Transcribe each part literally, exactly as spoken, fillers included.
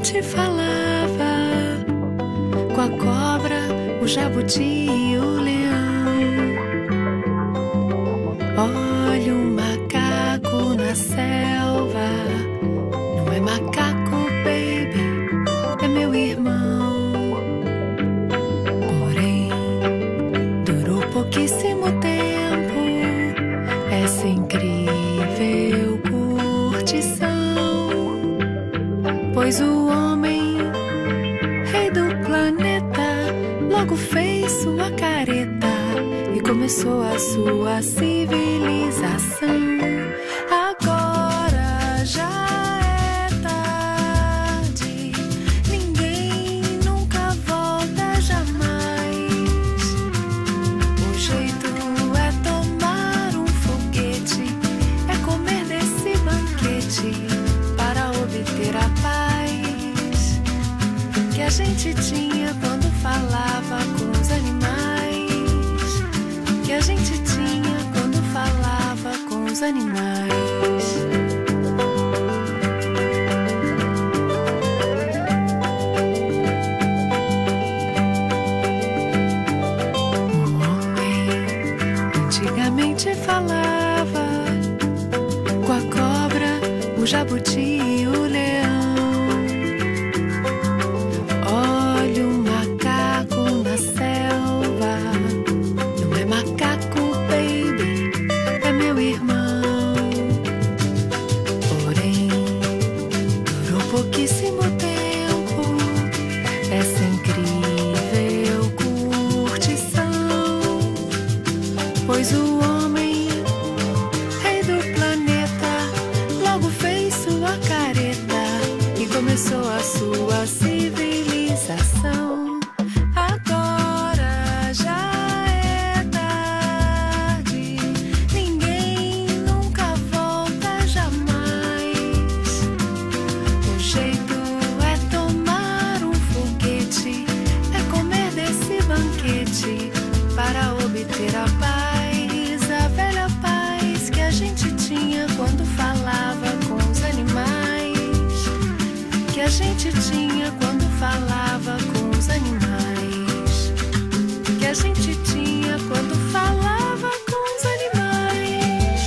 antigamente falava com a cobra, o jabuti e o leão. Olha um macaco na selva, não é macaco, baby, é meu irmão. Porém, durou pouquíssimo tempo essa incrível curtição, pois o homem, rei do planeta, logo fez sua careta e começou a sua civilização. Agora já é tarde, ninguém nunca volta jamais. O jeito é tomar um foguete, é comer desse banquete para obter a paz que a gente tinha quando falava com os animais, que a gente tinha quando falava com os animais. O homem antigamente falava com a cobra, o jabuti e o leão. Olha um macaco na selva, não é macaco, baby, é meu irmão. Porém, durou pouquíssimo tempo essa incrível curtição, pois o homem, rei do planeta, logo fez sua careta e começou a sua civilização. Agora já é tarde, ninguém nunca volta jamais. O jeito é tomar um foguete, é comer desse banquete para obter a paz, a velha paz que a gente tinha quando falava com os animais, que a gente tinha quando falava com os animais, que a gente tinha quando falava com os animais.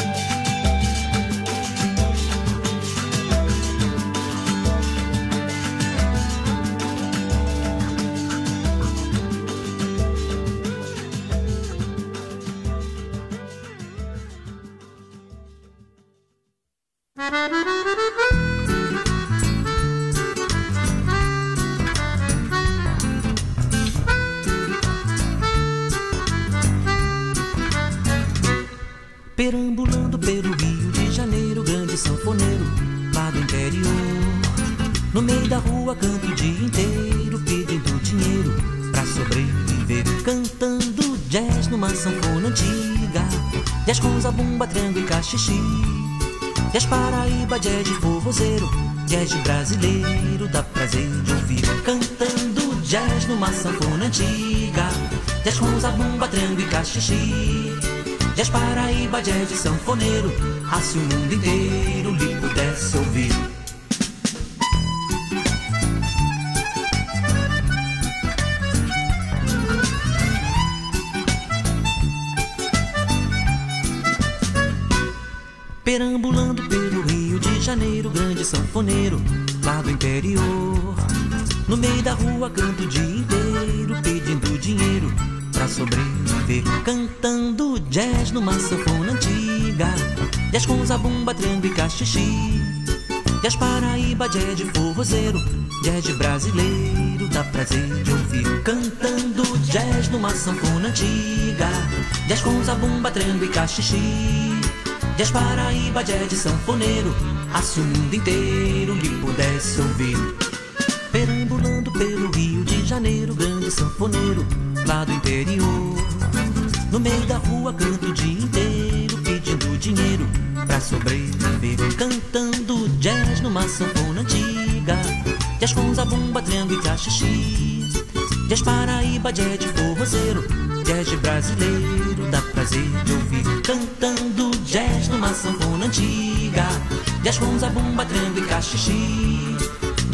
Perambulando pelo Rio de Janeiro, grande sanfoneiro lá do interior. No meio da rua canto o dia inteiro, pedindo dinheiro pra sobreviver, cantando jazz numa sanfona antiga, jazz com zabumba, triângulo e cachixi, jazz Paraíba, jazz de forrozeiro, jazz de brasileiro, dá prazer de ouvir, cantando jazz numa sanfona antiga, jazz com zabumba, triângulo e cachixi, jazz Paraíba, jazz de sanfoneiro, ah, se o mundo inteiro lhe pudesse ouvir. Perambulando pelo Rio de Janeiro, grande sanfoneiro lá do interior. No meio da rua canto o dia inteiro, pedindo dinheiro pra sobreviver, cantando jazz numa sanfona antiga, jazz com zabumba, triângulo e cachixi, jazz Paraíba, jazz de forrozeiro, jazz de brasileiro, dá prazer de ouvir, cantando jazz numa sanfona antiga, jazz com zabumba, triângulo e cachixi, jazz Paraíba, jazz de sanfoneiro, ah, se o mundo inteiro lhe pudesse ouvir. Perambulando pelo Rio de Janeiro, grande sanfoneiro lá do interior. No meio da rua canto o dia inteiro, pedindo dinheiro pra sobreviver, cantando jazz numa sanfona antiga, jazz com zabumba, triângulo e cachixi, jazz Paraíba, jazz de forrozeiro, jazz de brasileiro, dá prazer de ouvir, cantando jazz numa sanfona antiga, jazz com zabumba, triângulo e cachixi,